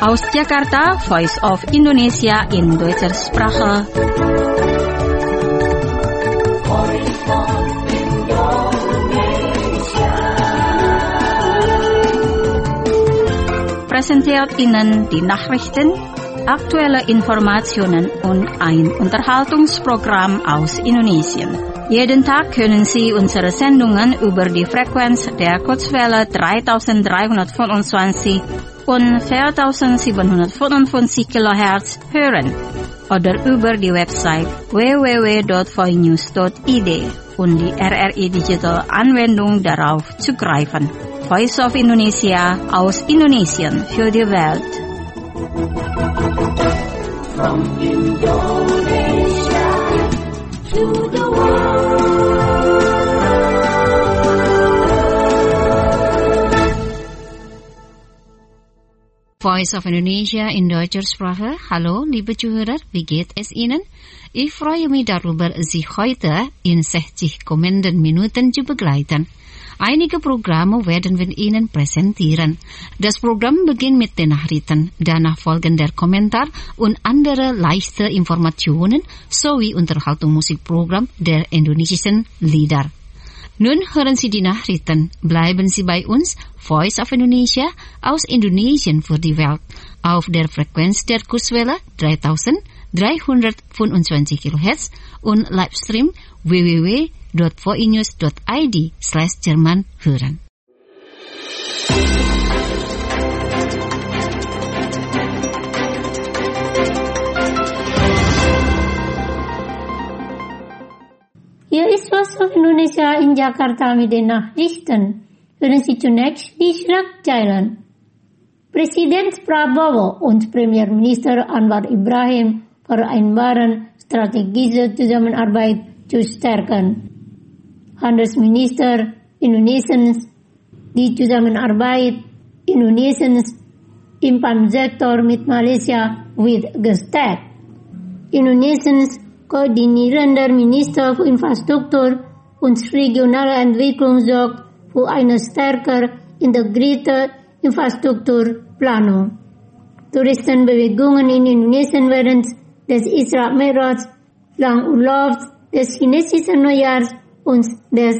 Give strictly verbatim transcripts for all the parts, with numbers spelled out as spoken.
Aus Jakarta, Voice of Indonesia in Deutscher Sprache. Präsentiert Ihnen die Nachrichten, aktuelle Informationen und ein Unterhaltungsprogramm aus Indonesien. Jeden Tag können Sie unsere Sendungen über die Frequenz der Kurzwelle dreitausenddreihundertfünfundzwanzig und viertausendsiebenhundertfünfundfünfzig Kilohertz hören oder über die Website w w w punkt voinews punkt i d und die R R I Digital Anwendung darauf zugreifen. Voice of Indonesia aus Indonesien für die Welt. From Indonesia to the world. Voice of Indonesia in Deutscher Sprache. Hallo, liebe Zuhörer, wie geht es Ihnen? Ich freue mich darüber, Sie heute in sechzig kommenden Minuten zu begleiten. Einige Programme werden wir Ihnen präsentieren. Das Programm beginnt mit den Nachrichten, danach folgen der Kommentar und andere leichte Informationen sowie Unterhaltungsmusikprogramm der indonesischen Lieder. Nun hören Sie die Nachrichten. Bleiben Sie bei uns, Voice of Indonesia aus Indonesien für die Welt, auf der Frequenz der Kurzwelle dreitausenddreihundertfünfundzwanzig Kilohertz und Livestream w w w punkt voinews punkt i d slash Jerman hören. Hier ist Voice of Indonesia in Jakarta mit den Nachrichten. Hören Sie zunächst die Schlagzeilen. Präsident Prabowo und Premierminister Anwar Ibrahim vereinbaren strategische Zusammenarbeit zu stärken. Handelsminister Indonesiens die Zusammenarbeit Indonesiens im Pam-Sektor mit Malaysia wird gestärkt. Indonesiens koordinierender Minister für Infrastruktur und regionale Entwicklung sorgt für eine stärker integrierte Infrastrukturplanung. Touristenbewegungen in Indonesien während des Isra Mi'raj, Langurlaubs, des chinesischen Neujahrs und des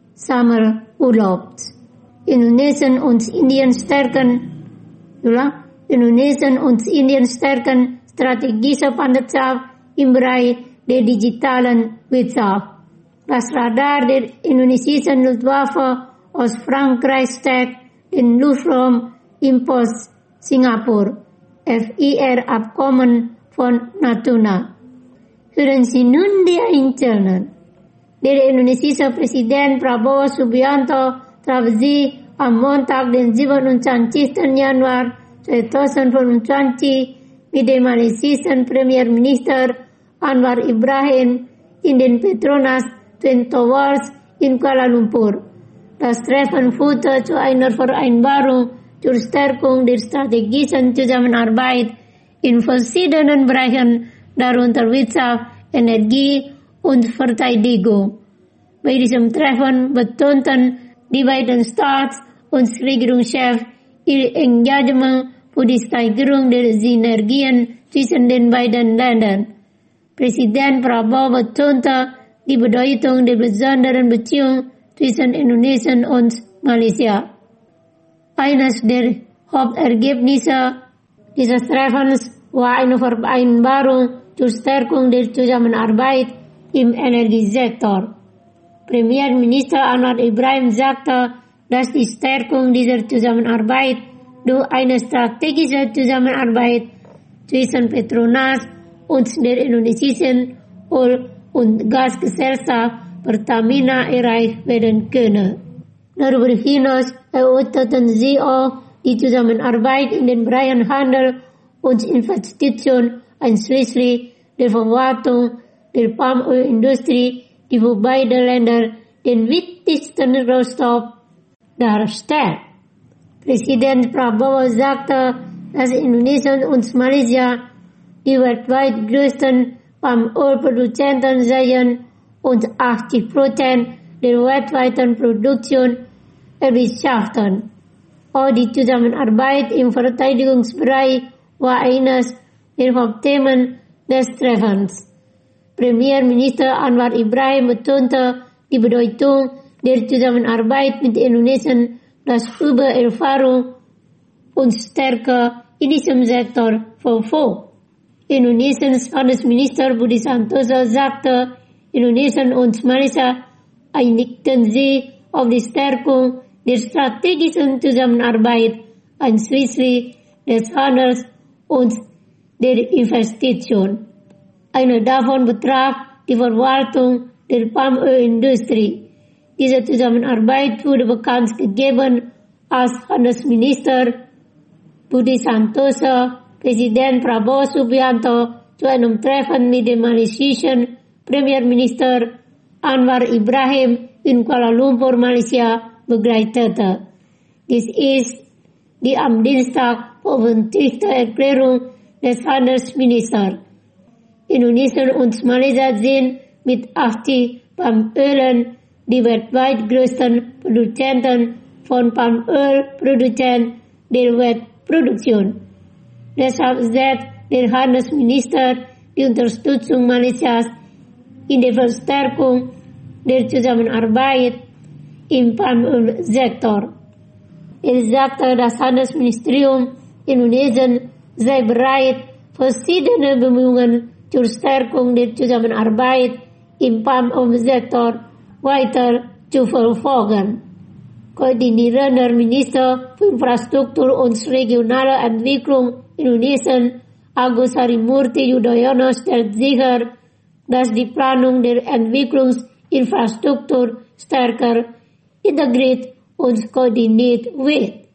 Sommerurlaubs. Indonesien und Indien stärken, ja, Indonesien und Indien stärken strategische Partnerschaft im Bereich der digitalen Wirtschaft. Das Radar der indonesischen Luftwaffe aus Frankreich stärkt den Luftraum im Post-Singapur F I R-Abkommen von Natuna. Hören Sie nun die Einzelnen. Der indonesische Präsident Prabowo Subianto traf sie am Montag, den siebenundzwanzigsten Januar zweitausendfünfundzwanzig mit dem malaysischen Premierminister Anwar Ibrahim in den Petronas Twin Towers in Kuala Lumpur. Das Treffen führte zu einer Vereinbarung zur Stärkung der strategischen Zusammenarbeit in verschiedenen Bereichen, darunter Wirtschaft, Energie und Verteidigung. Bei diesem Treffen betonten die beiden Staats- und Regierungschefs ihr Engagement für die Steigerung der Synergien zwischen den beiden Ländern. Präsident Prabowo betonte die Bedeutung der besonderen Beziehung zwischen Indonesien und Malaysia. Eines der Hauptergebnisse dieses Treffens war eine Vereinbarung zur Stärkung der Zusammenarbeit im Energiesektor. Premierminister Anwar Ibrahim sagte, dass die Stärkung dieser Zusammenarbeit durch eine strategische Zusammenarbeit zwischen Petronas und der indonesischen Öl- und Gasgesellschaft Pertamina erreicht werden könne. Darüber hinaus erörterten sie auch die Zusammenarbeit in den Bereichen Handel und Investition, einschließlich der Verwaltung der Palmölindustrie, die für beide Länder den wichtigsten Rohstoff darstellt. Präsident Prabowo sagte, dass Indonesien und Malaysia die weltweit größten Palmölproduzenten seien und achtzig Prozent der weltweiten Produktion erwirtschaften. Auch die Zusammenarbeit im Verteidigungsbereich war eines der Hauptthemen des Treffens. Premierminister Anwar Ibrahim betonte die Bedeutung der Zusammenarbeit mit Indonesien, das über Erfahrung und Stärke in diesem Sektor verfügt. Indonesiens Handelsminister Budi Santoso sagte, Indonesien und Malaysia einigten sich auf die Stärkung der strategischen Zusammenarbeit einschließlich des Handels und der Investition. Eine davon betraf die Verwaltung der Palmölindustrie. Diese Zusammenarbeit wurde bekannt gegeben, als Handelsminister Budi Santoso Präsident Prabowo Subianto zu einem Treffen mit dem malaysischen Premierminister Anwar Ibrahim in Kuala Lumpur, Malaysia, begleitete. Dies ist die am Dienstag veröffentlichte Erklärung des Handelsministers. Indonesien und Malaysia sind mit achtzig Palmölen die weltweit größten Produzenten von Palmölprodukten der Weltproduktion. Deshalb setzt der Handelsminister die Unterstützung Malaysias in der Verstärkung der Zusammenarbeit im Palmölsektor. Er sagte, das Handelsministerium Indonesien sei bereit, verschiedene Bemühungen zur Stärkung der Zusammenarbeit im Palmölsektor weiter zu verfolgen. Koordinierender Minister für Infrastruktur und regionale Entwicklung Indonesien Agus Harimurti Yudhoyono stellt sicher, dass die Planung der Entwicklungsinfrastruktur stärker integriert und koordiniert wird.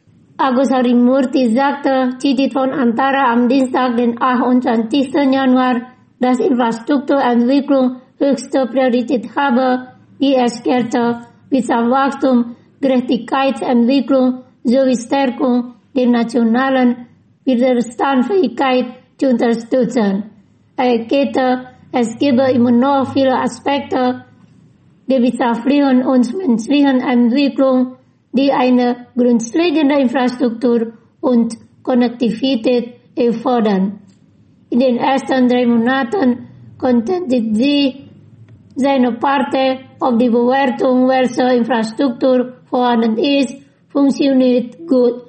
Agus Harimurti sagte, Zitat Antara am Dienstag, den achtundzwanzigsten Januar, dass Infrastrukturentwicklung höchste Priorität habe, die erklärte Wirtschaftswachstum, Gerechtigkeitsentwicklung sowie Stärkung der nationalen Widerstandsfähigkeit zu unterstützen. Er erklärte, es gebe immer noch viele Aspekte der wirtschaftlichen und menschlichen Entwicklung, die eine grundlegende Infrastruktur und Konnektivität erfordern. In den ersten drei Monaten konzentriert sie seine Partei auf die Bewertung, welche Infrastruktur vorhanden ist, funktioniert gut,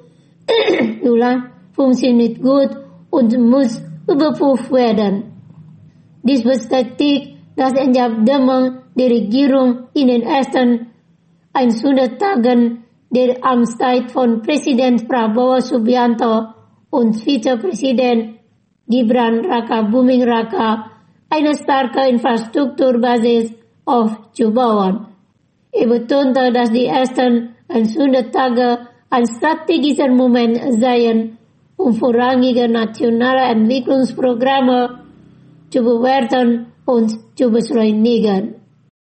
funktioniert gut und muss überprüft werden. Dies bestätigt das Engagement der Regierung in den ersten hundert Tagen der Amtszeit von Präsident Prabowo Subianto und Vizepräsident Gibran Raka-Buming Raka eine starke Infrastrukturbasis aufzubauen. Er betonte, dass die ersten hundert Tage ein strategischer Moment seien, um vorrangige nationale Entwicklungsprogramme zu bewerten und zu beschleunigen.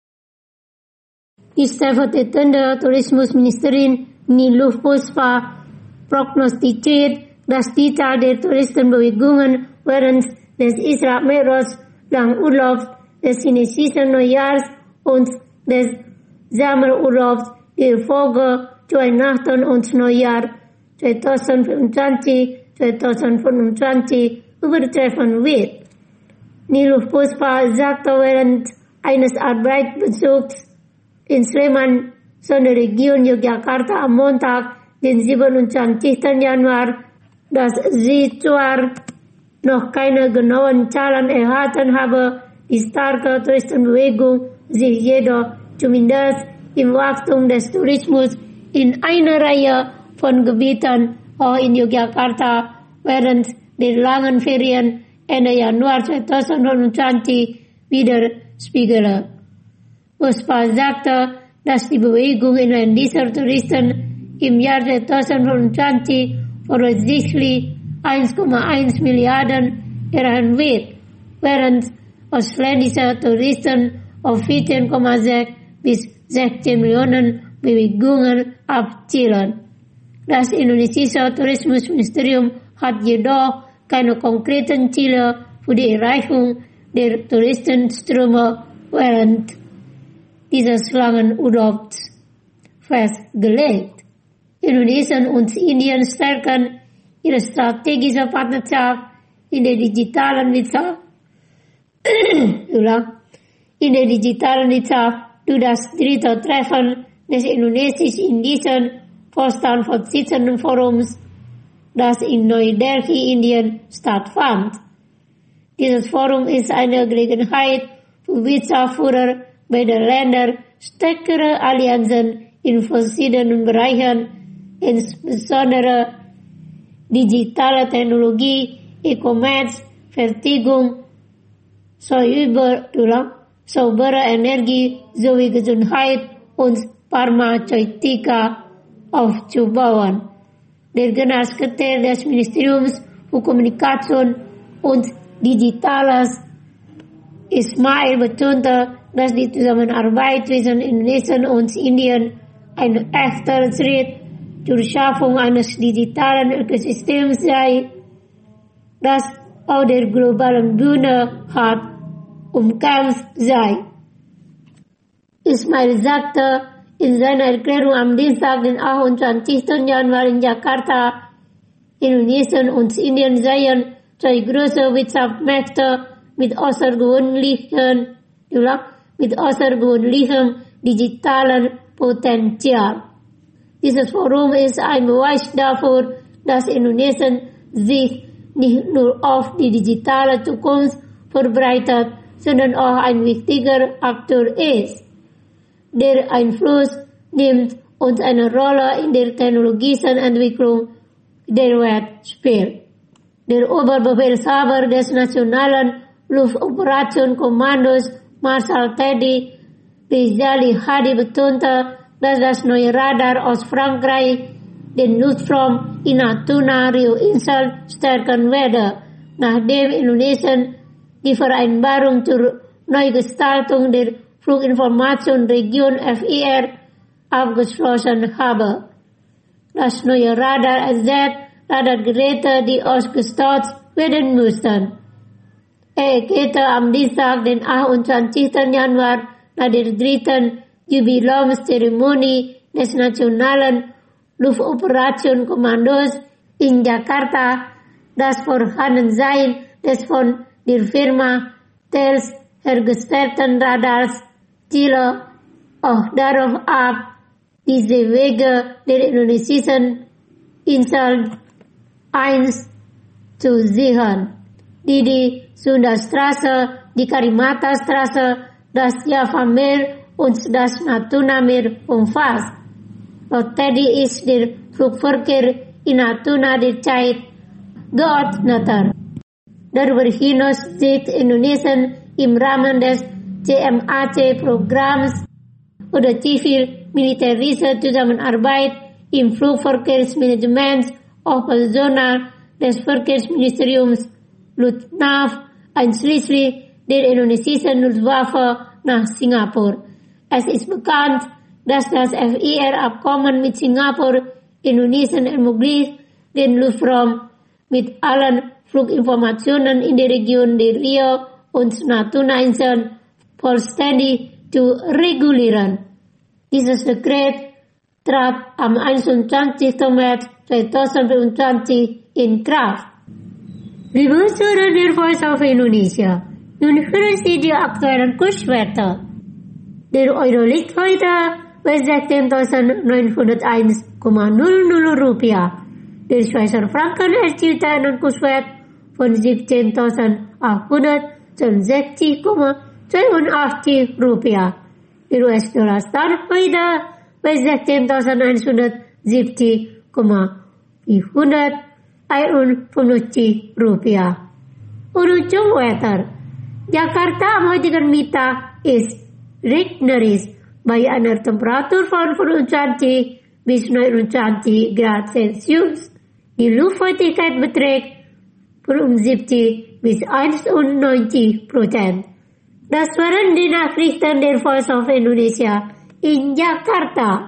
Die stellvertretende Tourismusministerin Niluh Puspa prognostiziert, dass die Zahl der Touristenbewegungen während des Isra Mi'raj Urlaubs, des chinesischen Neujahrs und des Sommerurlaubs der Folge zu Weihnachten und Neujahr zweitausendfünfundzwanzig zweitausendfünfundzwanzig übertreffen wird. Niluh Puspa sagte während eines Arbeitsbesuchs in Sleman, Sonderregion Yogyakarta am Montag, den siebenundzwanzigsten Januar, dass sie zwar noch keine genauen Zahlen erhalten habe, die starke Touristenbewegung sich jedoch zumindest im Wachstum des Tourismus in einer Reihe von Gebieten, auch in Yogyakarta, während der langen Ferien Ende Januar zweitausendneunundzwanzig widerspiegele. Puspa sagte, dass die Bewegung inländischer Touristen im Jahr zweitausendfünfundzwanzig voraussichtlich eins Komma eins Milliarden erreichen wird, während ausländische Touristen auf vierzehn Komma sechs bis sechzehn Millionen Bewegungen abzielen. Das indonesische Tourismusministerium hat jedoch keine konkreten Ziele für die Erreichung der Touristenströme während dieses langen Urlaubs festgelegt. Indonesien und Indien stärken ihre strategische Partnerschaft in der digitalen Wirtschaft, in der digitalen Wirtschaft durch das dritte Treffen des indonesisch-indischen Vorstandsvorsitzendenforums, das in Neu-Delhi, Indien stattfand. Dieses Forum ist eine Gelegenheit für Wirtschaftsführer beider Länder, stärkere Allianzen in verschiedenen Bereichen, insbesondere digitale Technologie, E-Commerce, Fertigung, saubere Energie sowie Gesundheit und Pharmazeutika aufzubauen. Der Generalsekretär des Ministeriums für Kommunikation und Digitales, Ismail, betonte, dass die Zusammenarbeit zwischen Indonesien und Indien ein echter Schritt zur Schaffung eines digitalen Ökosystems sei, das auf der globalen Bühne hart umkämpft sei. Ismail sagte in seiner Erklärung am Dienstag, den achtundzwanzigsten Januar in Jakarta, Indonesien und Indien seien zwei große Wirtschaftsmächte mit außergewöhnlichen, mit außergewöhnlichem digitalen Potenzial. Dieses Forum ist ein Beweis dafür, dass Indonesien sich nicht nur auf die digitale Zukunft verbreitet, sondern auch ein wichtiger Akteur ist, der Einfluss nimmt und eine Rolle in der technologischen Entwicklung der Welt spielt. Der Oberbefehlshaber des Nationalen Luftoperationskommandos, Marschall Teddy Rizali Hadi, betonte, dass das neue Radar aus Frankreich den Luftraum in Natuna-Rio-Insel stärken werde, nachdem Indonesien die Vereinbarung zur Neugestaltung der Fluginformationsregion F I R abgeschlossen habe. Das neue Radar ersetzt Radargeräte, die ausgestaut werden müssten. Er erklärte am Dienstag, den achtundzwanzigsten Januar, nach der dritten Jubiläumszeremonie des Nationalen Luftoperationskommandos in Jakarta, das Vorhandensein des von der Firma Thales hergestellten Radars ziele auch darauf ab, diese Wege der indonesischen Inseln eins zu sichern, die die Sunda-Straße, die Karimata-Straße, das Java-Meer und das Natuna-Meer umfasst. Laut Teddy ist der Flugverkehr in Natuna derzeit geordneter. Darüber hinaus sieht Indonesien im Rahmen des C M A C-Programms oder zivil-militärische Zusammenarbeit im Flugverkehrsmanagement operational des Verkehrsministeriums Lufthansa einschließlich der indonesischen Luftwaffe nach Singapur. Es ist bekannt, dass das F I R-Abkommen mit Singapur Indonesien ermöglicht, den Luftraum mit allen Fluginformationen in der Region der Rio und Natuna-Inseln vollständig zu regulieren. Dieses Dekret trat am einundzwanzigsten März zweitausendvierundzwanzig in Kraft. Liebe Zuhörer der Voice of Indonesia, nun hören Sie die aktuellen Kurswerte. Der Euro liegt heute bei sechzehntausendneunhunderteins Komma null null Rupiah. Der Schweizer Franken erzielte einen Kurswert von siebzehntausendachthundertsechzig Komma zweiundachtzig Rupiah. Der U S-Dollar stand heute bei sechzehntausendeinhundertsiebzig Komma vierhunderteinundfünfzig Rupiah. Ujung Wetter. Jakarta am heutigen Mittag ist regnerisch bei einer Temperatur von fünfundzwanzig bis neunundzwanzig Grad Celsius. Die Luftfeuchtigkeit beträgt fünfundsiebzig bis einundneunzig Prozent. Das waren die Nachrichten der Voice of Indonesia in Jakarta.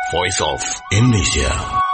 Voice of Indonesia.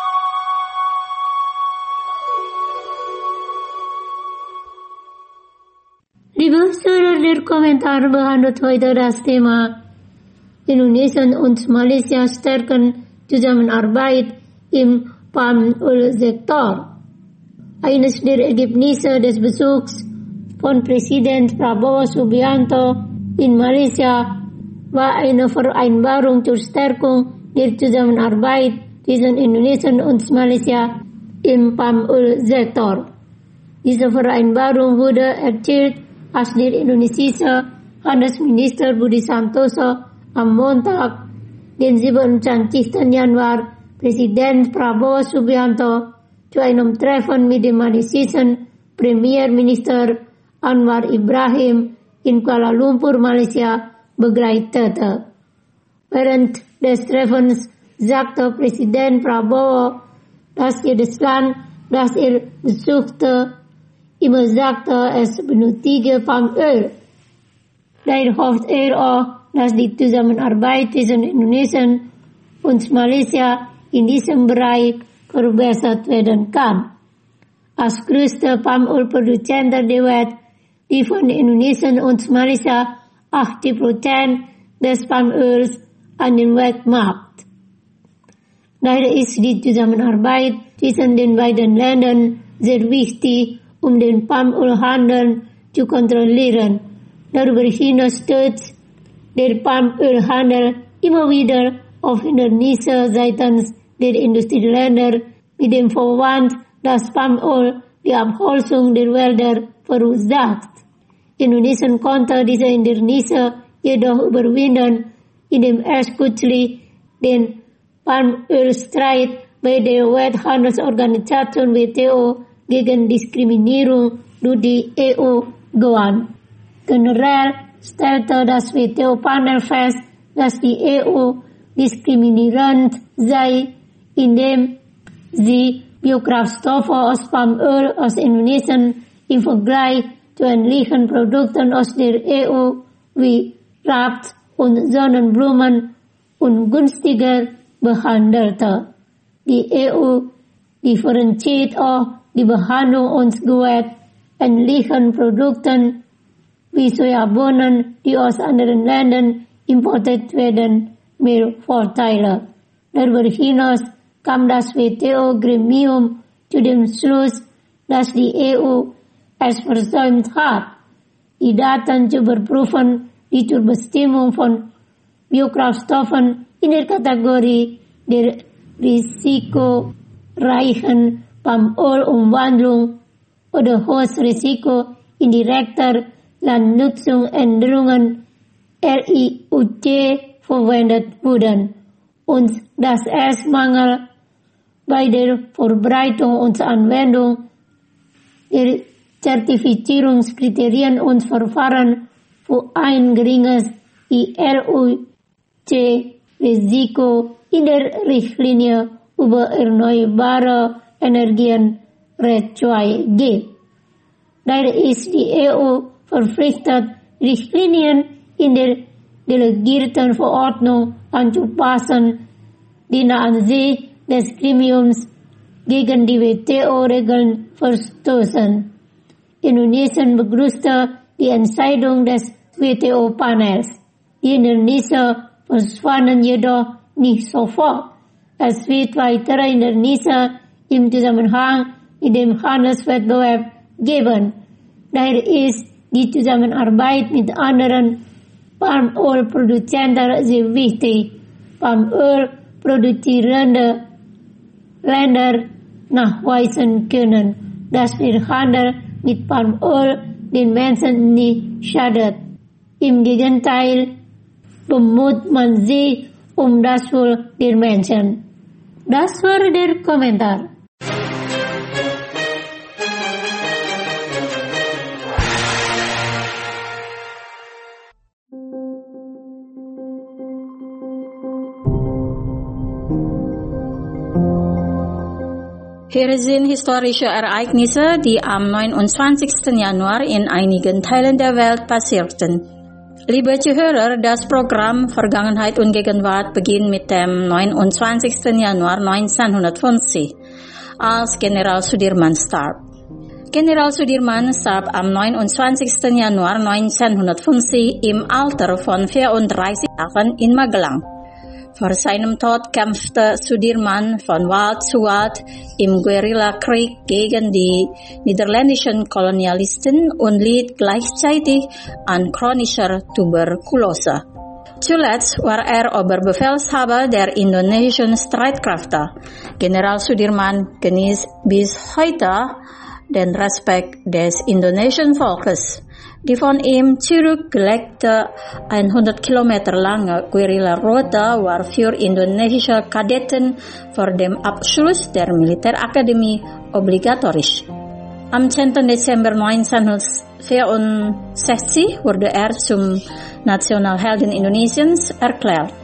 Liebe Zuhörer, der Kommentar behandelt heute das Thema Indonesien und Malaysia stärken Zusammenarbeit im Palmölsektor. Eines der Ergebnisse des Besuchs von Präsident Prabowo Subianto in Malaysia war eine Vereinbarung zur Stärkung der Zusammenarbeit zwischen Indonesien und Malaysia im Palmölsektor. Diese Vereinbarung wurde erzielt, als der indonesische Handelsminister Budi Santoso am Montag, den siebenundzwanzigsten Januar, Präsident Prabowo Subianto zu einem Treffen mit dem malaysischen Premierminister Anwar Ibrahim in Kuala Lumpur, Malaysia, begleitete. Während des Treffens sagte Präsident Prabowo, dass jedes Land, das er besuchte, immer sagte, es benötige Palmöl. Daher hofft er auch, dass die Zusammenarbeit zwischen Indonesien und Malaysia in diesem Bereich verbessert werden kann. Als größter Palmölproduzent der Welt liefern Indonesien und Malaysia achtzig Prozent des Palmöls an den Weltmarkt. Daher ist die Zusammenarbeit zwischen den beiden Ländern sehr wichtig, um den Palmölhandel zu kontrollieren. Darüber hinaus stößt der Palmölhandel immer wieder auf Hindernisse seitens der Industrieländer mit dem Vorwand, dass Palmöl die Abholzung der Wälder verursacht. Indonesien konnte diese Hindernisse jedoch überwinden, indem es kürzlich den Palmölstreit bei der Welthandelsorganisation W T O gegen Diskriminierung durch die E U gewann. Generell stellte das W T O-Panel fest, dass die E U diskriminierend sei, indem sie Biokraftstoffe aus Palmöl aus Indonesien im Vergleich zu ähnlichen Produkten aus der E U wie Raps und Sonnenblumen ungünstiger behandelte. Die E U differenziert auch die Behandlung und Gewicht ähnlichen Produkten wie Sojabohnen, die aus anderen Ländern importiert werden, mehr Vorteile. Darüber hinaus kam das W T O-Gremium zu dem Schluss, dass die E U es versäumt hat, die Daten zu überprüfen, die zur Bestimmung von Biokraftstoffen in der Kategorie der risikoreichen Palmölumwandlung oder hohes Risiko indirekter Landnutzungsänderungen R I U C verwendet wurden und dass es Mangel bei der Verbreitung und Anwendung der Zertifizierungskriterien und Verfahren für ein geringes I R U C-Risiko in der Richtlinie über erneuerbare Energien R E D zwei gibt. Daher ist die E U verpflichtet, Richtlinien in der delegierten Verordnung anzupassen, die nach Ansicht des Gremiums gegen die W T O-Regeln verstoßen. Indonesien begrüßte die Entscheidung des W T O-Panels. Die Hindernisse verschwanden jedoch nicht sofort. Es wird weitere Hindernisse im Zusammenhang mit dem Handelswettbewerb geben. Daher ist die Zusammenarbeit mit anderen Palmölproduzenten sehr wichtig. Palmölproduzierende Länder nachweisen können, dass der Handel mit Palmöl den Menschen nicht schadet. Im Gegenteil bemüht man sich um das Wohl der Menschen. Das war der Kommentar. Hier sind historische Ereignisse, die am neunundzwanzigsten Januar in einigen Teilen der Welt passierten. Liebe Zuhörer, das Programm Vergangenheit und Gegenwart beginnt mit dem neunundzwanzigsten Januar neunzehnhundertfünfzig, als General Sudirman starb. General Sudirman starb am neunundzwanzigsten Januar neunzehnhundertfünfzig im Alter von vierunddreißig Jahren in Magelang. Vor seinem Tod kämpfte Sudirman von Wald zu Wald im Guerillakrieg gegen die niederländischen Kolonialisten und litt gleichzeitig an chronischer Tuberkulose. Zuletzt war er Oberbefehlshaber der indonesischen Streitkräfte. General Sudirman genießt bis heute den Respekt des indonesischen Volkes. Die von ihm zurückgelegte hundert Kilometer lange Guerilla-Route war für indonesische Kadetten vor dem Abschluss der Militärakademie obligatorisch. Am zehnten Dezember neunzehnhundertvierundsechzig wurde er zum Nationalhelden Indonesiens erklärt.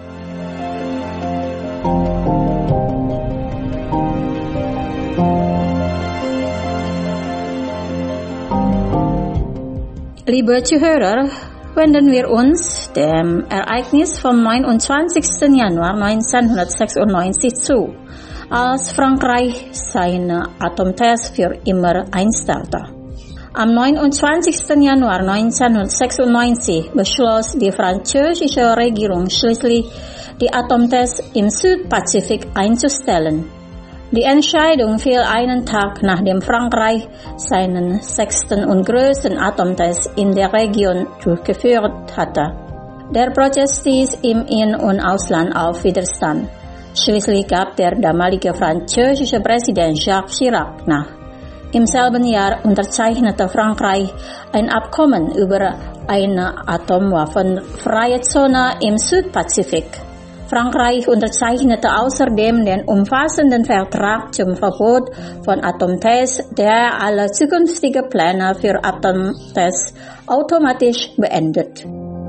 Liebe Zuhörer, wenden wir uns dem Ereignis vom neunundzwanzigsten Januar neunzehnhundertsechsundneunzig zu, als Frankreich seine Atomtests für immer einstellte. Am neunundzwanzigsten Januar neunzehnhundertsechsundneunzig beschloss die französische Regierung schließlich, die Atomtests im Südpazifik einzustellen. Die Entscheidung fiel einen Tag, nachdem Frankreich seinen sechsten und größten Atomtest in der Region durchgeführt hatte. Der Prozess stieß im In- und Ausland auf Widerstand. Schließlich gab der damalige französische Präsident Jacques Chirac nach. Im selben Jahr unterzeichnete Frankreich ein Abkommen über eine atomwaffenfreie Zone im Südpazifik. Frankreich unterzeichnete außerdem den umfassenden Vertrag zum Verbot von Atomtests, der alle zukünftigen Pläne für Atomtests automatisch beendet.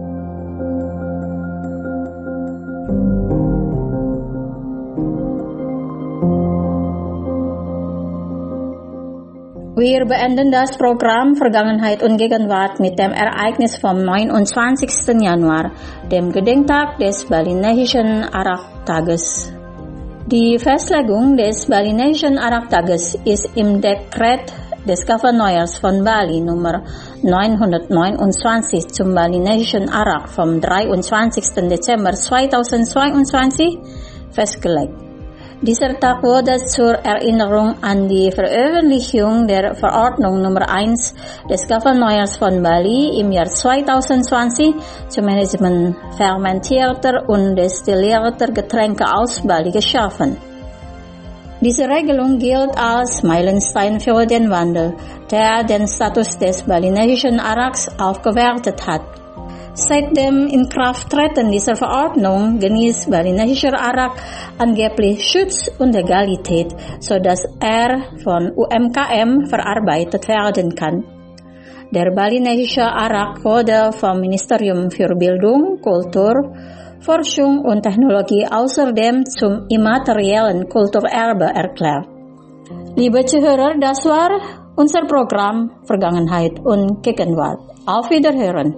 Wir beenden das Programm Vergangenheit und Gegenwart mit dem Ereignis vom neunundzwanzigsten Januar, dem Gedenktag des Balinesischen Arak-Tages. Die Festlegung des Balinesischen Arak-Tages ist im Dekret des Gouverneurs von Bali Nummer neunhundertneunundzwanzig zum Balinesischen Arak vom dreiundzwanzigsten Dezember zweitausendzweiundzwanzig festgelegt. Dieser Tag wurde zur Erinnerung an die Veröffentlichung der Verordnung Nummer eins des Gouverneurs von Bali im Jahr zweitausendzwanzig zum Management fermentierter und destillierter Getränke aus Bali geschaffen. Diese Regelung gilt als Meilenstein für den Wandel, der den Status des balinesischen Araks aufgewertet hat. Seit dem Inkrafttreten dieser Verordnung genießt balinesischer Arak angeblich Schutz und Legalität, sodass er von U M K M verarbeitet werden kann. Der balinesische Arak wurde vom Ministerium für Bildung, Kultur, Forschung und Technologie außerdem zum immateriellen Kulturerbe erklärt. Liebe Zuhörer, das war unser Programm Vergangenheit und Gegenwart. Auf Wiederhören.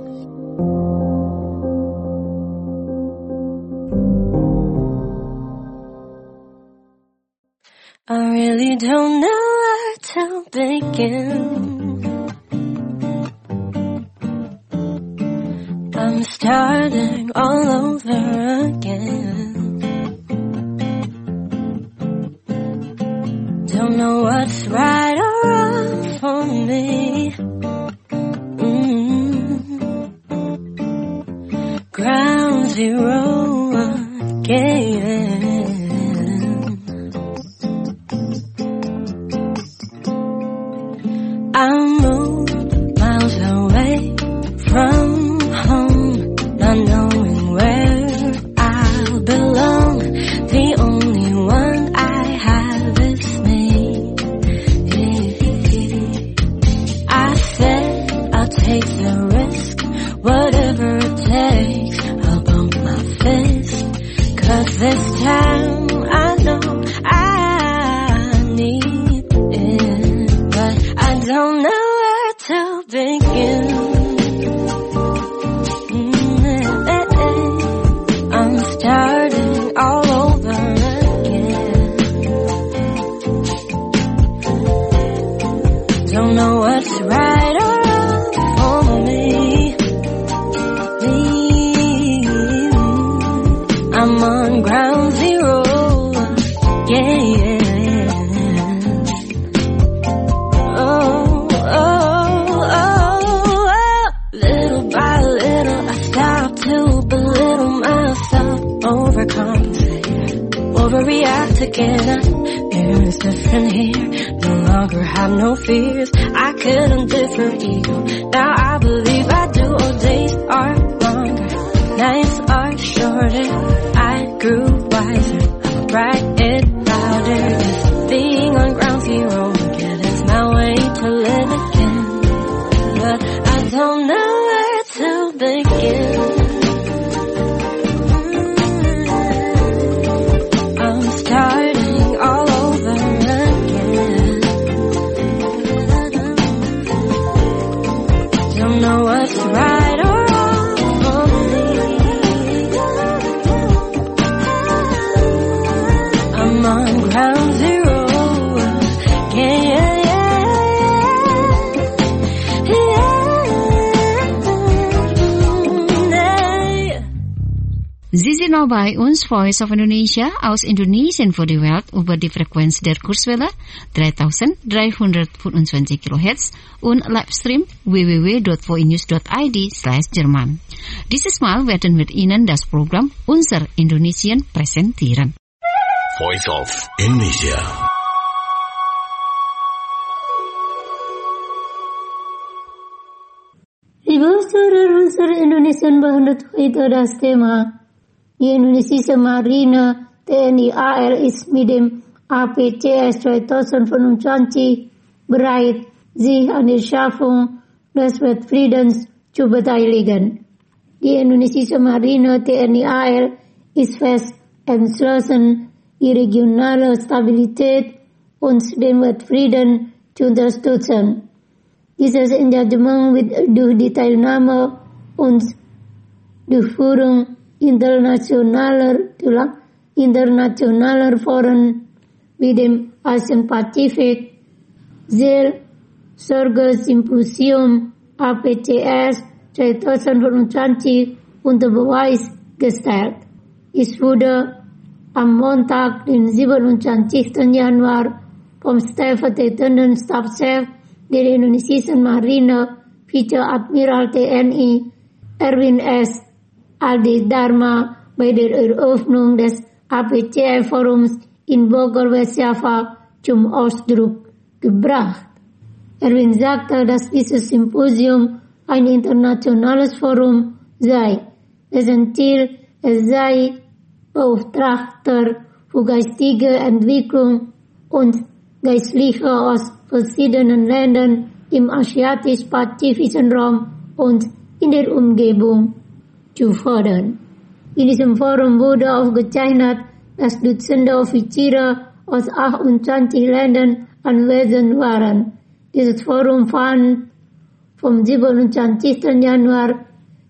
I really don't know where to begin. I'm starting all over again. Don't know what's right or wrong for me. Mm-hmm. Ground zero again. I moved miles away from home, not knowing where I belong. The only one I have is me. I said I'll take the risk, whatever it takes. I'll bump my fist, 'cause this time I know I need it, but I don't know where to begin. Mm. I'm on ground zero. Yeah, yeah, yeah. Oh, oh, oh, oh. Little by little, I stop to belittle myself, overcompensate, overreact again. It's different here, no longer have no fears. I couldn't differ you. Now I believe I do. All days are longer, nights are shorter. I grew wiser, I'll write it louder. Yes, being on ground zero again is my way to live again. But I don't know where to begin. I'm starting all over again. Don't know what's right or wrong for me. I'm on ground zero. Yeah, yeah, yeah, yeah. Sie sind noch bei uns, Voice of Indonesia, aus Indonesien für die Welt über die Frequenz der Kurzwelle dreitausenddreihundertfünfundzwanzig Kilohertz und Livestream w w w dot voinews dot i d slash Jerman. Dieses Mal werden wir Ihnen das Programm Unser Indonesien präsentieren. Voice of Indonesia. Liebe Hörer unserer Indonesian behandelt heute das Thema. Die indonesische Marine T N I A L ist mit dem A P C S zweitausendfünfundzwanzig bereit, sich an der Schaffung des Weltfriedens zu beteiligen. Die indonesische Marine T N I A L ist fest entschlossen, die regionale Stabilität und den Weltfrieden zu unterstützen. Dieses Engagement wird durch die Teilnahme und Durchführung internationaler, internationaler Foren wie dem Asian Pacific Seelsorge-Symposium A P C S zweitausendfünfundzwanzig unter Beweis gestellt. Es wurde am Montag, den siebenundzwanzigsten Januar, vom stellvertretenden Stabschef der indonesischen Marine, Vize-Admiral T N I, Erwin S. Adi Dharma, bei der Eröffnung des A P C S-Forums in Bogor, Westjava, zum Ausdruck gebracht. Erwin sagte, dass dieses Symposium ein internationales Forum sei, dessen Ziel es sei, Beauftragter für geistige Entwicklung und Geistliche aus verschiedenen Ländern im asiatisch-pazifischen Raum und in der Umgebung zu fördern. In diesem Forum wurde aufgezeichnet, dass Dutzende Offiziere aus achtundzwanzig Ländern anwesend waren. Dieses Forum fand vom siebenundzwanzigsten Januar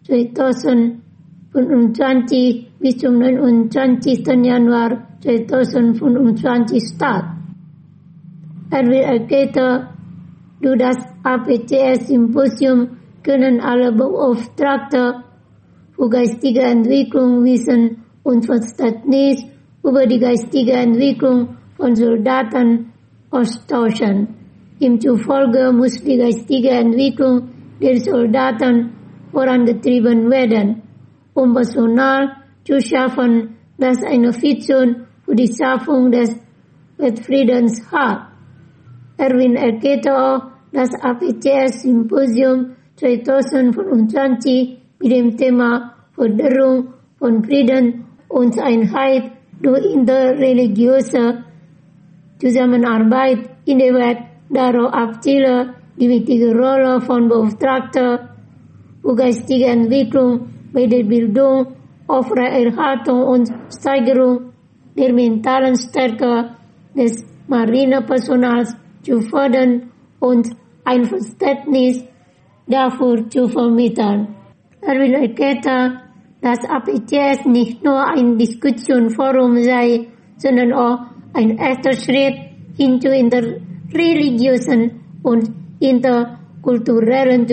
zweitausendfünfundzwanzig bis zum neunundzwanzigsten Januar zweitausendfünfundzwanzig statt. Erwin erklärte, durch das A P C S-Symposium können alle Beauftragte für geistige Entwicklung Wissen und Verständnis über die geistige Entwicklung von Soldaten austauschen. Demzufolge muss die geistige Entwicklung der Soldaten vorangetrieben werden, um Personal zu schaffen, das eine Vision für die Schaffung des Weltfriedens hat. Erwin erklärte auch, das A P C S-Symposium zweitausendfünfundzwanzig mit dem Thema Förderung von Frieden und Einheit durch interreligiöse Zusammenarbeit in der Welt darauf abziele, die wichtige Rolle von Beauftragten für geistige Entwicklung bei der Bildung, Aufrechterhaltung und Steigerung der mentalen Stärke des Marinepersonals zu fördern und ein Verständnis dafür zu vermitteln. Erwin erklärte, dass A P C S nicht nur ein Diskussionsforum sei, sondern auch ein erster Schritt hin zu interreligiösen und interkulturellen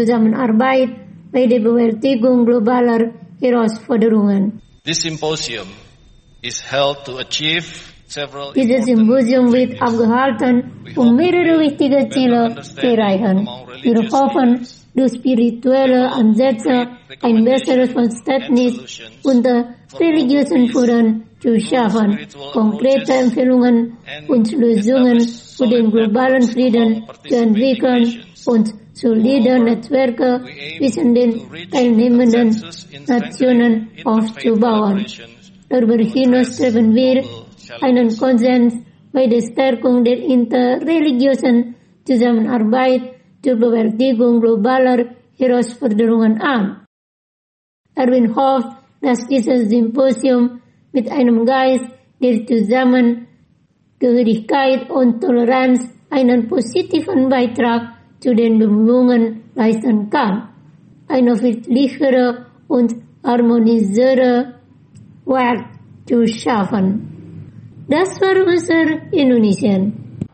Zusammenarbeit bei der Bewältigung globaler Herausforderungen. This symposium is held to achieve several Dit symposium wordt afgehalten om meerdere wichtige zielen te bereiken. Wir hoffen, durch spirituelle Ansätze ein besseres Verständnis unter religiösen Führern zu schaffen, konkrete Empfehlungen und Lösungen für den globalen Frieden zu entwickeln und solide Netzwerke zwischen den teilnehmenden Nationen aufzubauen. Darüber hinaus streben wir einen Konsens bei der Stärkung der interreligiösen Zusammenarbeit zur Bewältigung globaler Herausforderungen an. Erwin hofft, dass dieses Symposium mit einem Geist der Zusammengehörigkeit und Toleranz einen positiven Beitrag zu den Bemühungen leisten kann, eine friedlichere und harmonisiertere Welt zu schaffen. Das war unser Indonesien.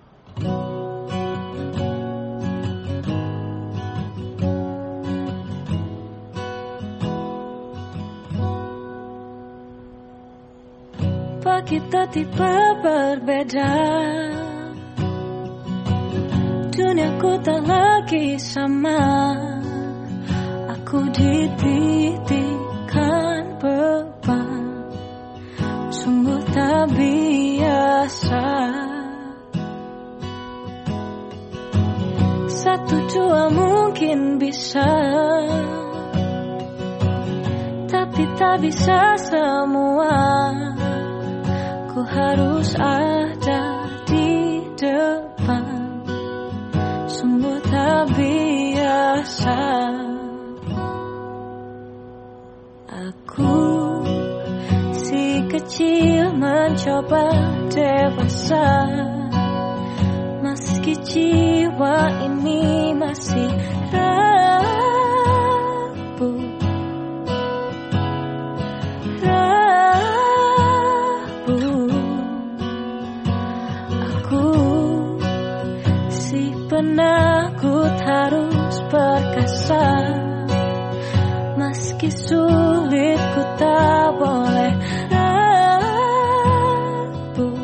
Kita tipe berbeda, duniaku tak lagi sama. Aku dititipkan beban, sungguh tak biasa. Satu dua mungkin bisa, tapi tak bisa semua. Ku harus ada di depan, sungguh tak biasa. Aku si kecil mencoba dewasa, meski jiwa ini masih rapuh. Penakut harus perkasa, meski sulit ku tak boleh rapuh.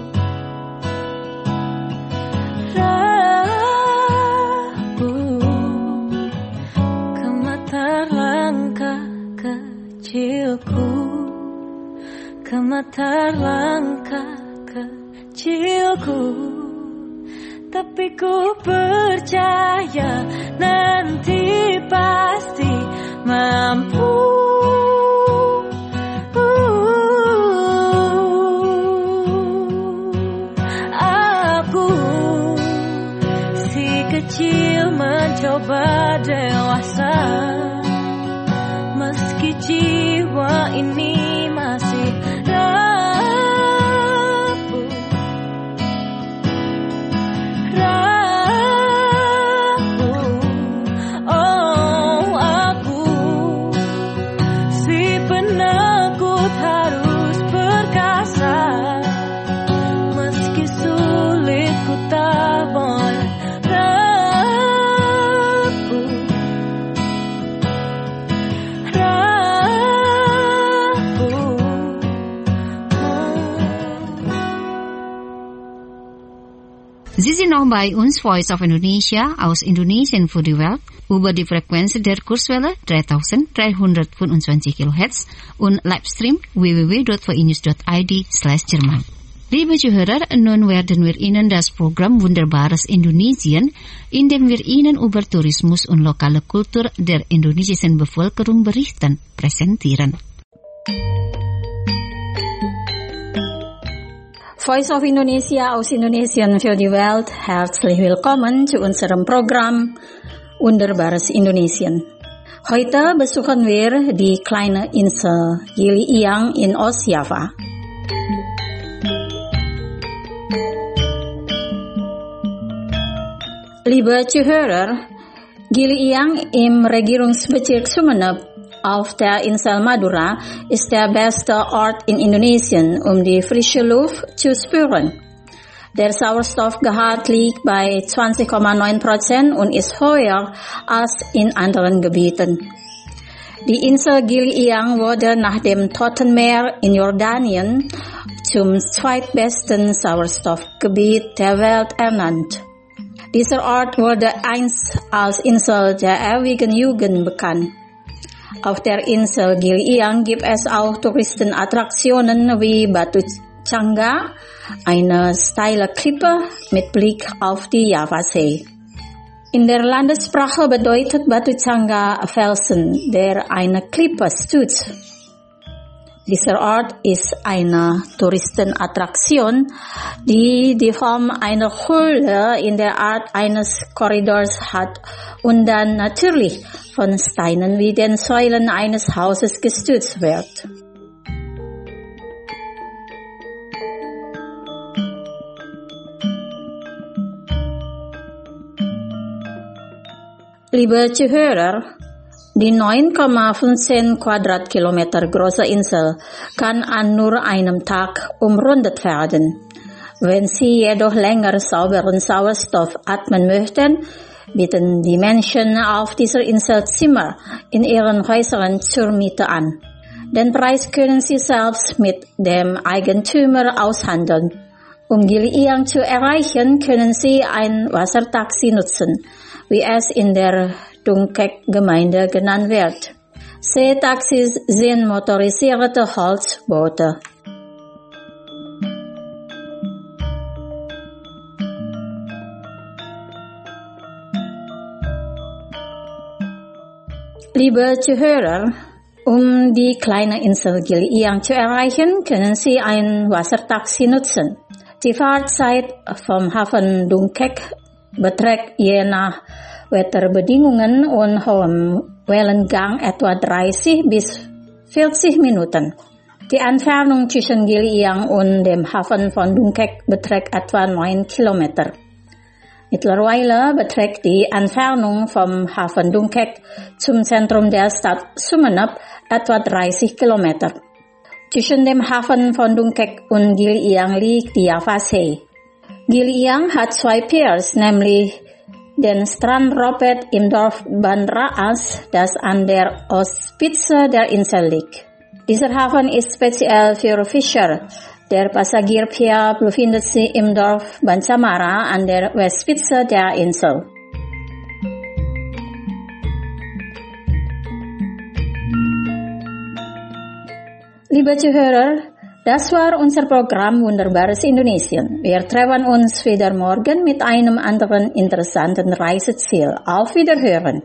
Rapuh ke mata langkah kecilku, ke mata langkah kecilku. Tapi ku percaya nanti pasti mampu. Aku si kecil mencoba dewasa, meski jiwa ini masih Sie sind noch bei uns, Voice of Indonesia, aus Indonesien für die Welt, über die Frequenz der Kurswelle dreitausenddreihundertfünfundzwanzig Kilohertz und Livestream w w w dot v i news dot i d slash Jerman. Liebe Zuhörer, nun werden wir Ihnen das Programm Wunderbares Indonesien, in dem wir Ihnen über Tourismus und lokale Kultur der indonesischen Bevölkerung berichten, präsentieren. Voice of Indonesia aus Indonesien für die Welt, herzlich willkommen zu unserem Programm Wunderbares Indonesien. Heute besuchen wir die kleine Insel Gili Iyang in Ostjava. Liebe Zuhörer, Gili Iyang im Regierungsbezirk Sumeneb auf der Insel Madura ist der beste Ort in Indonesien, um die frische Luft zu spüren. Der Sauerstoffgehalt liegt bei zwanzig Komma neun Prozent und ist höher als in anderen Gebieten. Die Insel Gili Iyang wurde nach dem Toten Meer in Jordanien zum zweitbesten Sauerstoffgebiet der Welt ernannt. Dieser Ort wurde einst als Insel der ewigen Jugend bekannt. Auf der Insel Giliang gibt es auch Touristenattraktionen wie Batu Cangga, eine steile Klippe mit Blick auf die Javasee. In der Landessprache bedeutet Batu Cangga Felsen, der eine Klippe stützt. Dieser Ort ist eine Touristenattraktion, die die Form einer Höhle in der Art eines Korridors hat und dann natürlich von Steinen wie den Säulen eines Hauses gestützt wird. Liebe Zuhörer, die neun Komma fünfzehn Quadratkilometer große Insel kann an nur einem Tag umrundet werden. Wenn Sie jedoch länger sauberen Sauerstoff atmen möchten, bieten die Menschen auf dieser Insel Zimmer in ihren Häusern zur Miete an. Den Preis können Sie selbst mit dem Eigentümer aushandeln. Um Giliang zu erreichen, können Sie ein Wassertaxi nutzen, wie es in der Dunkek-Gemeinde genannt wird. Seetaxis sind motorisierte Holzboote. Liebe Zuhörer, um die kleine Insel Giliang zu erreichen, können Sie ein Wassertaxi nutzen. Die Fahrzeit vom Hafen Dunkek beträgt je nach Wetterbedingungen und hohem Wellengang etwa dreißig bis vierzig Minuten. Die Entfernung zwischen Giliang und dem Hafen von Dunkek beträgt etwa neun Kilometer. Mittlerweile beträgt die Entfernung vom Hafen Dunkek zum Zentrum der Stadt Sumeneb etwa dreißig Kilometer. Zwischen dem Hafen von Dunkek und Giliang liegt die Javasee. Giliang hat zwei Piers, nämlich den Strandropet im Dorf Ban Raas, das an der Ostspitze der Insel liegt. Dieser Hafen ist speziell für Fischer. Der Passagierpier befindet sich im Dorf Ban Samara an der Westspitze der Insel. Liebe Zuhörer, das war unser Programm Wunderbares Indonesien. Wir treffen uns wieder morgen mit einem anderen interessanten Reiseziel. Auf Wiederhören!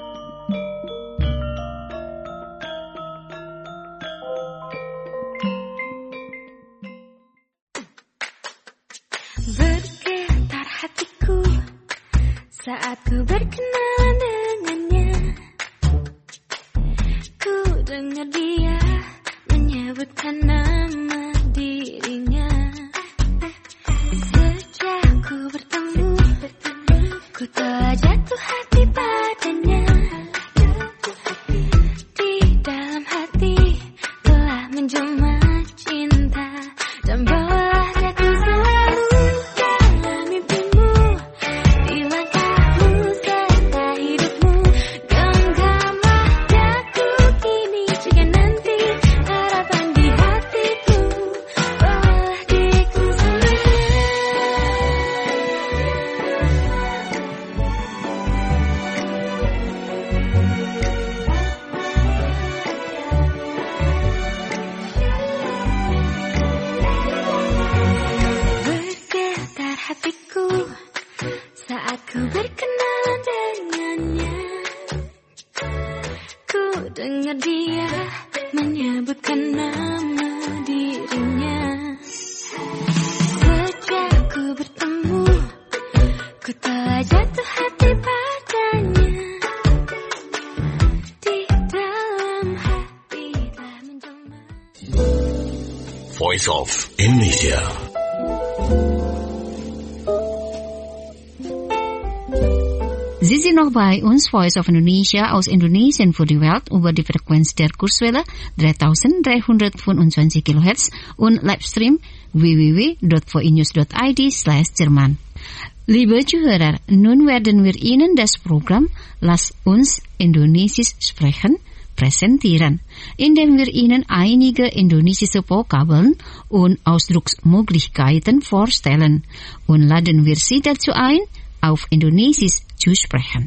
Bergetar hatiku saat ku berkenalan dengannya. Ku dengar dia menyebutkan nama dirinya. Sejak ku bertemu, ku telah jatuh hati padanya. Di dalam hati telah menjelma cinta dan bawalah aku selalu dalam mimpimu. Di langkahmu serta hidupmu, genggamlah daku kini juga nanti. Harapan di hatiku, bawalah diriku selamanya. Bergetar hatiku saat ku berkenalan dengannya. Ku dengar dia menyebutkan nama dirinya. Sejak ku bertemu, ku telah jatuh hati padanya. Di dalam hati telah menjelma. Voice of Indonesia. Sie sind noch bei uns, Voice of Indonesia aus Indonesien für die Welt über die Frequenz der Kurzwelle dreitausenddreihundertfünfundzwanzig Kilohertz und Livestream w w w dot voinews dot i d slash Jerman. Liebe Zuhörer, nun werden wir Ihnen das Programm Lass uns Indonesisch sprechen präsentieren, indem wir Ihnen einige indonesische Vokabeln und Ausdrucksmöglichkeiten vorstellen und laden wir Sie dazu ein, auf Indonesisch zu sprechen.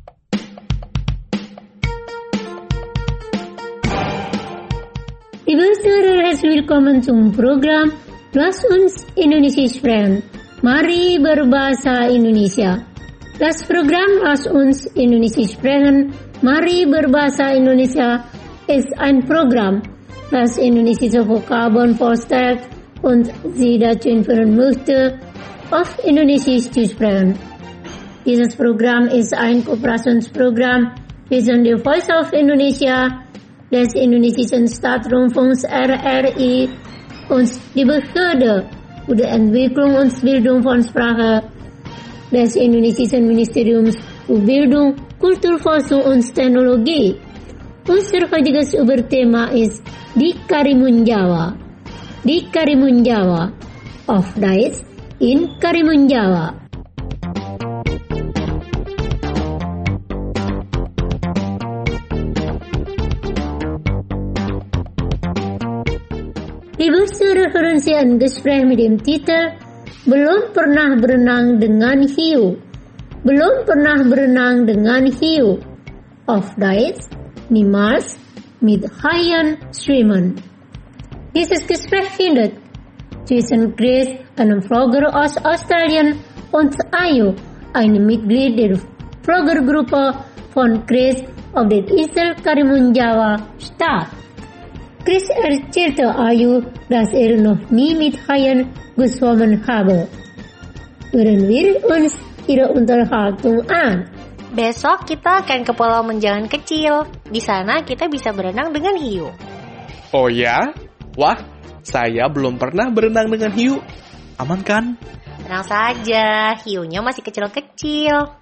Liebe Zuhörer, herzlich willkommen zum Programm Lass uns Indonesisch sprechen. Mari berbahasa Indonesia. Das Programm Lass uns Indonesisch sprechen. Mari berbahasa Indonesia ist ein Programm, das indonesische Vokabeln vorstellt und Sie dazu informieren möchte, auf Indonesisch zu sprechen. Dieses Programm ist ein Kooperationsprogramm zwischen der Voice of Indonesia, des indonesischen Staatsrundfunks R R I und die Behörde für die Entwicklung und Bildung von Sprache des indonesischen Ministeriums für Bildung, Kulturforschung und Teknologie. Unser heutiges Überthema ist di Karimun Jawa. Di Karimun Jawa. Auf Deutsch in Karimun Jawa. Liebe Zuhörer, hören Sie ein Gespräch mit dem Titel Belum pernah berenang dengan hiu. Belum pernah berenang dengan hiu. Auf Deutsch, niemals mit Haien schwimmen. Dieses Gespräch findet zwischen Chris, einem Vlogger aus Australien, und Ayu, einem Mitglied der Vloggergruppe von Chris auf der Insel Karimun Jawa, statt. Chris erzählte Ayu, dass er noch nie mit Haien geschwommen habe. Hören wir uns ihre Unterhaltung an. Besok kita akan ke Pulau Menjangan Kecil. Di sana kita bisa berenang dengan hiu. Oh ya? Wah, saya belum pernah berenang dengan hiu. Aman kan? Tenang saja, hiunya masih kecil-kecil.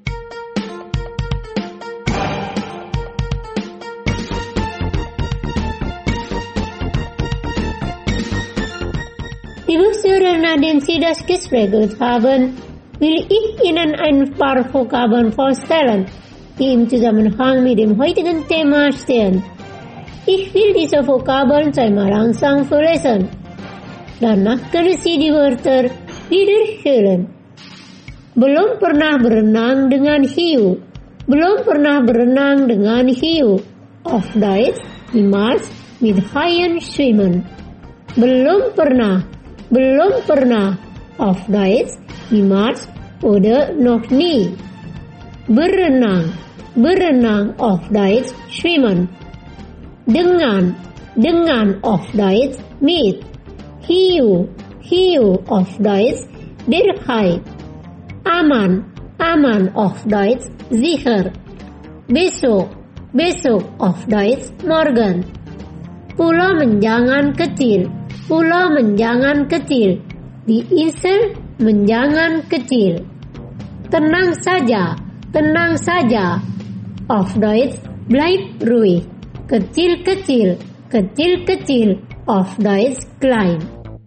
Liebe Zuhörer, nachdem Sie das Gespräch gehört haben, will ich Ihnen ein paar Vokabeln vorstellen, die im Zusammenhang mit dem heutigen Thema stehen. Ich will diese Vokabeln zweimal langsam vorlesen. Danach können Sie die Wörter wiederholen. Belum pernah berenang dengan hiu. Belum pernah berenang dengan hiu. Auf Deutsch, niemals mit Haien schwimmen. Belum pernah. Belum pernah. Auf Deutsch, niemals oder noch nie. Berenang. Berenang. Auf Deutsch, schwimmen. Dengan. Dengan. Auf Deutsch, mit. Hiu. Hiu. Auf Deutsch, der Hai. Aman. Aman. Auf Deutsch, sicher. Besok. Besok. Auf Deutsch, morgen. Pulau Menjangan Kecil. Pulau Menjangan Kecil. Di Insel Menjangan Kecil. Tenang saja. Tenang saja. Auf Deutsch, bleib ruhig. Kecil-kecil. Kecil-kecil. Auf Deutsch, klein.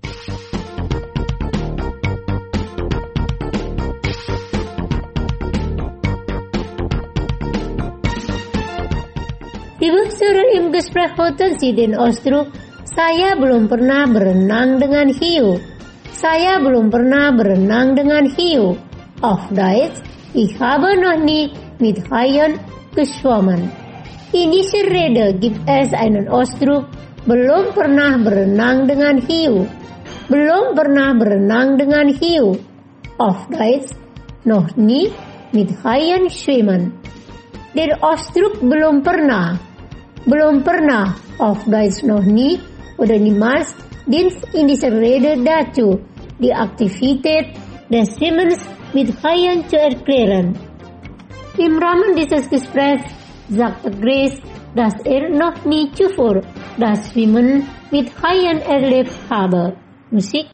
Liebe Zuhörer, im Gespräch hatten Sie den Ausdruck, saya belum pernah berenang dengan hiu. Saya belum pernah berenang dengan hiu. Auf Deutsch, ich habe noch nie mit Haien geschwommen. In dieser Rede gibt es einen Ausdruck, belum pernah berenang dengan hiu. Belum pernah berenang dengan hiu. Auf Deutsch, noch nie mit Haien schwimmen. Der Ausdruck belum pernah. Belum pernah, auf Deutsch noch nie oder niemals, dient in dieser Rede dazu, die Aktivität des Schwimmens mit Haien zu erklären. Im Rahmen dieses Gesprächs sagte Grace, dass er noch nie zuvor das Schwimmen mit Haien erlebt habe. Musik.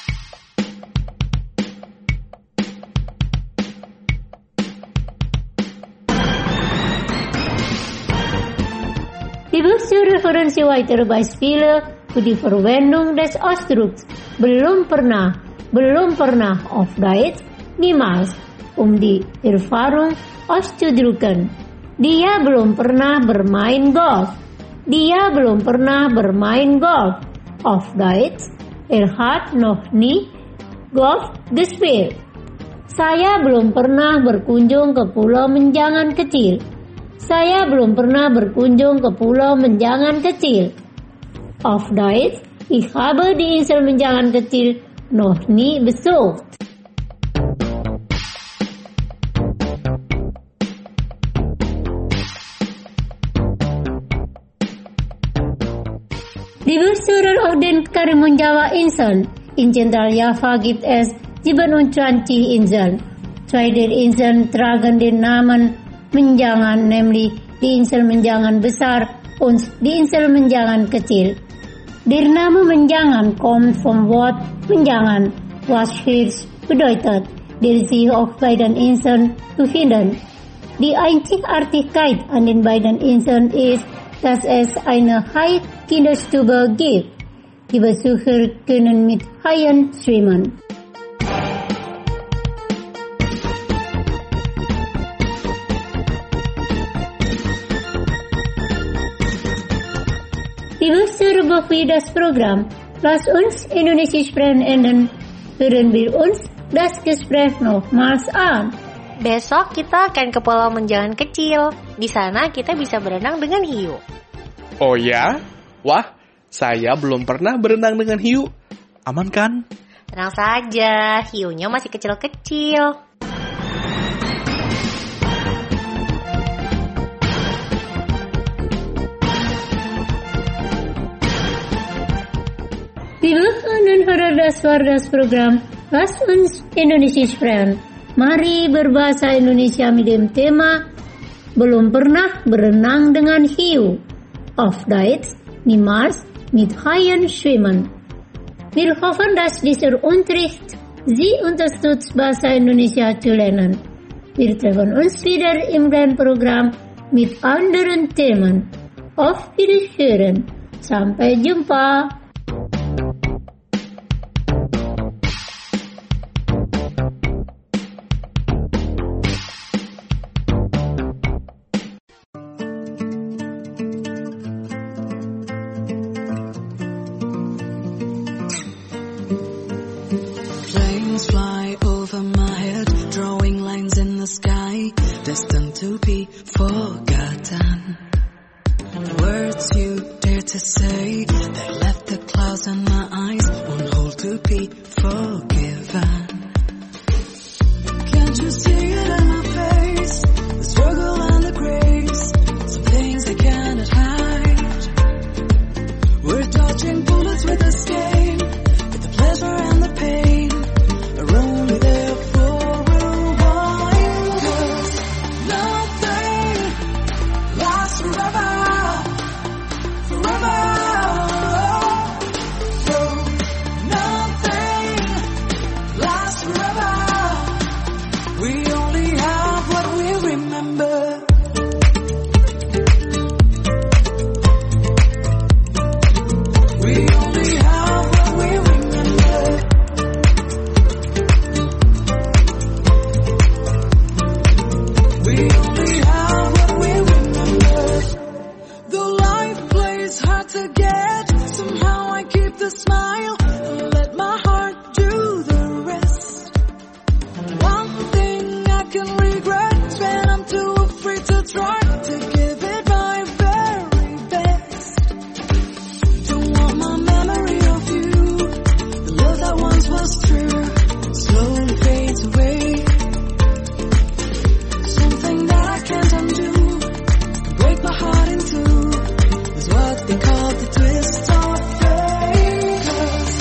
Liebe Zuhörer, hören Sie weiter Beispiele für die Verwendung des Ausdrucks belum pernah, belum pernah auf Deutsch, niemals, um die Erfahrung auszudrücken. Dia belum pernah bermain golf. Dia belum pernah bermain golf. Auf Deutsch, er hat noch nie Golf gespielt. Saya belum pernah berkunjung ke Pulau Menjangan Kecil. Saya belum pernah berkunjung ke Pulau Menjangan Kecil. Auf Deutsch, ich habe die Insel Menjangan Kecil noch nie besucht. Die Besucher auf den Karimunjawa-Inseln. In Zentral-Java gibt es siebenundzwanzig Inseln. Zwei der Inseln tragen den Namen Menjangan, nämlich die Insel Menjangan Besar und die Insel Menjangan Kecil. Der Name Menjangan kommt vom Wort Menjangan, was Hirsch bedeutet, der sich auf beiden Inseln befindet. Die Einzigartigkeit an den beiden Inseln ist, dass es eine Hai-Kinderstube gibt. Die Besucher können mit Haien schwimmen. Liebe Zuhörer für das Programm, lasst uns Indonesisch sprechen enden. Hören wir uns das Gespräch nochmals an. Besok kita akan ke Pulau Menjangan Kecil. Di sana kita bisa berenang dengan hiu. Oh ya? Wah, saya belum pernah berenang dengan hiu. Aman kan? Tenang saja, hiunya masih kecil-kecil. Liebe und Hörer das war das Programm Lasst uns Indonesisch sprechen. Mari berbahasa Indonesia mit dem Thema Belum pernah berenang dengan hiu. Auf Deutsch, niemals mit Haien schwimmen. Wir hoffen, dass dieser Unterricht Sie unterstützt, Bahasa Indonesia zu lernen. Wir treffen uns wieder im Programm mit anderen Themen. Auf Wiederhören. Sampai jumpa. Fly over my head, drawing lines in the sky, destined to be forgotten. Words you dare to say, that left the clouds in my eyes, on hold to be forgiven. Can't you see it in my face, the struggle and the grace, some things I cannot hide. We're dodging bullets with a stain, with the pleasure and the pain. Are only there for a while, 'cause nothing lasts forever, forever. No, nothing lasts forever. We only have what we remember. We only have what we remember. We only have what we remember. Though life plays hard to get, somehow I keep the smile and let my heart do the rest. One thing I can regret is when I'm too afraid to try to give it my very best. Don't want my memory of you, the love that once was true, slowly fades away. Can't undo, can break my heart in two, is what they call the twist of fate. 'Cause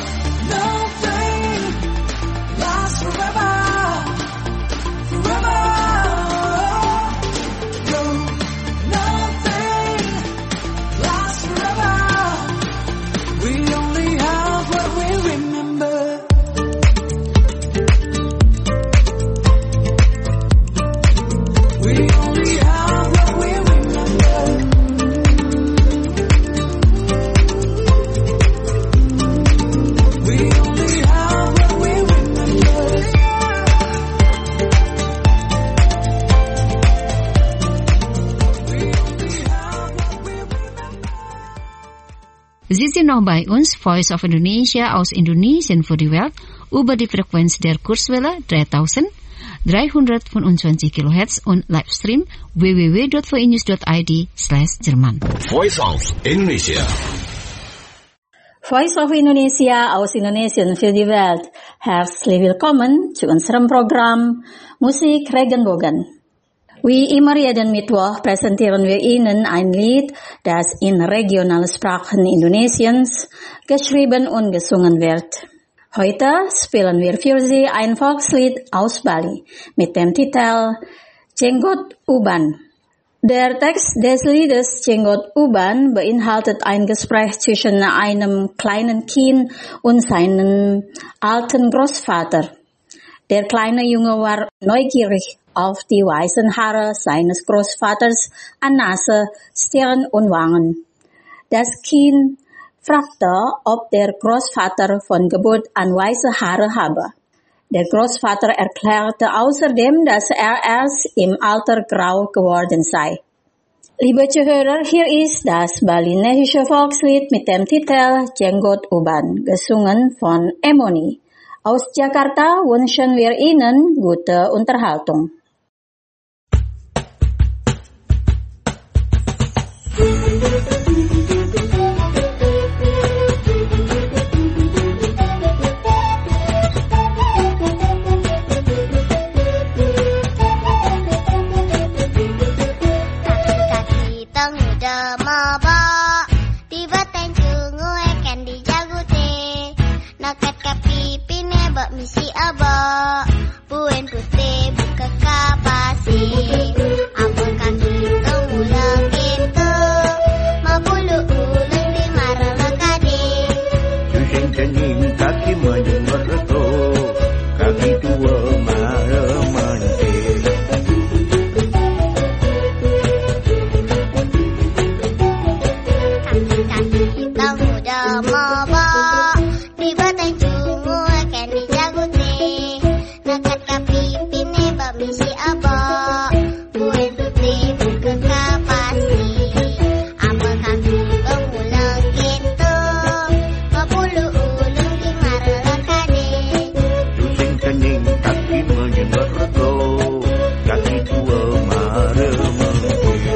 nothing lasts forever, forever. noch bei uns, Voice of Indonesia aus Indonesien für die Welt, über die Frequenz der Kurzwelle dreitausenddreihundertfünfundzwanzig Kilohertz und Livestream w w w dot v o news dot i d slash Jerman. Voice of Indonesia. Voice of Indonesia aus Indonesien für die Welt. Herzlich willkommen zu unserem Programm Musik Regenbogen. Wie immer jeden Mittwoch präsentieren wir Ihnen ein Lied, das in regionalen Sprachen Indonesiens geschrieben und gesungen wird. Heute spielen wir für Sie ein Volkslied aus Bali mit dem Titel Jenggot Uban. Der Text des Liedes Jenggot Uban beinhaltet ein Gespräch zwischen einem kleinen Kind und seinem alten Großvater. Der kleine Junge war neugierig auf die weißen Haare seines Großvaters an Nase, Stirn und Wangen. Das Kind fragte, ob der Großvater von Geburt an weiße Haare habe. Der Großvater erklärte außerdem, dass er erst im Alter grau geworden sei. Liebe Zuhörer, hier ist das balinesische Volkslied mit dem Titel Jenggot Uban, gesungen von Emoni. Aus Jakarta wünschen wir Ihnen gute Unterhaltung. Misi aba, buen putih buka kapasi, apa kaki temulang gitu, mabulu ulang di maralakade. Suseng kening kaki mendengar reto, kaki tua marah mante. Kaki-kaki hitam muda maba, di batang cungu kendi nakat kapipine bak misi aba, buen putih buka kapasi, apa kaki pengulang gitu, mabulu ulung di maralakade. Suseng kening kaki mendengar reto, kaki tua marah mante.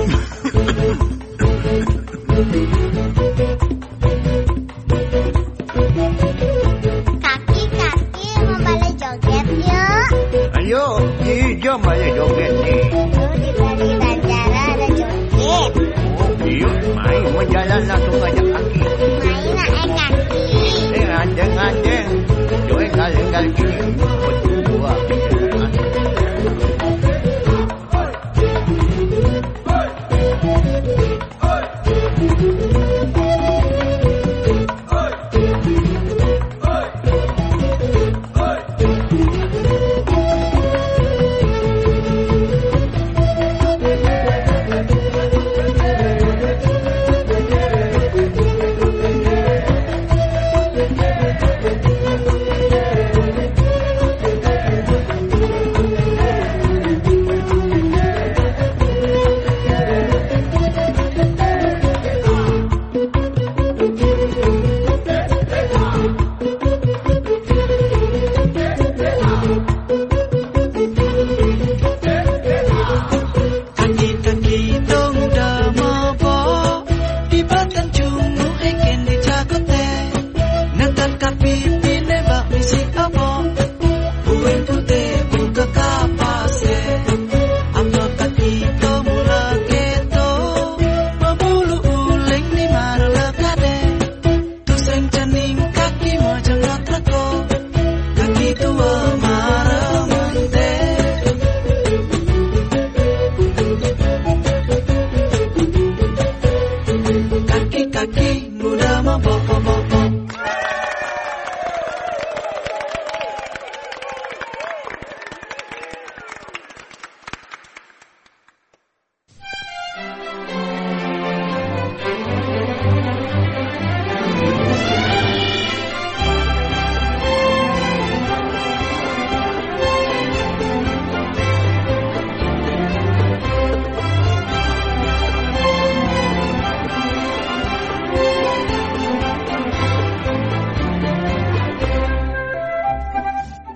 Ayo, jom balik joget ni. Dulu di Bali Banjara ada joget. Yuk, main menjalan langsung ajak kaki. Main nak eh kaki. Eh, anjeng-anjeng. Joget kali-kali gini. Berdua.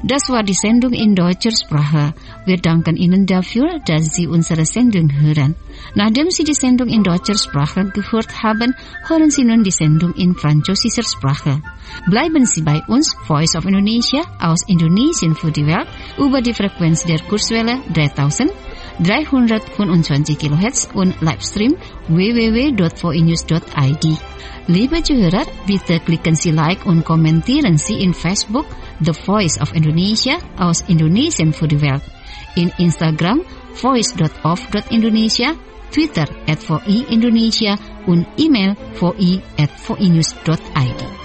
Das war die Sendung in deutscher Sprache. Wir danken Ihnen dafür, dass Sie unsere Sendung hören. Nachdem Sie die Sendung in deutscher Sprache gehört haben, hören Sie nun die Sendung in französischer Sprache. Bleiben Sie bei uns, Voice of Indonesia, aus Indonesien für die Welt, über die Frequenz der Kurzwelle dreitausenddreihundertfünfundzwanzig Kilohertz und Livestream w w w dot voinews dot i d. Liebe Zuhörer, bitte klicken Sie Like und kommentieren Sie in Facebook The Voice of Indonesia aus Indonesien für die Welt, in Instagram voice dot of dot indonesia, Twitter at voi Indonesia und E-Mail voi at voinews dot i d.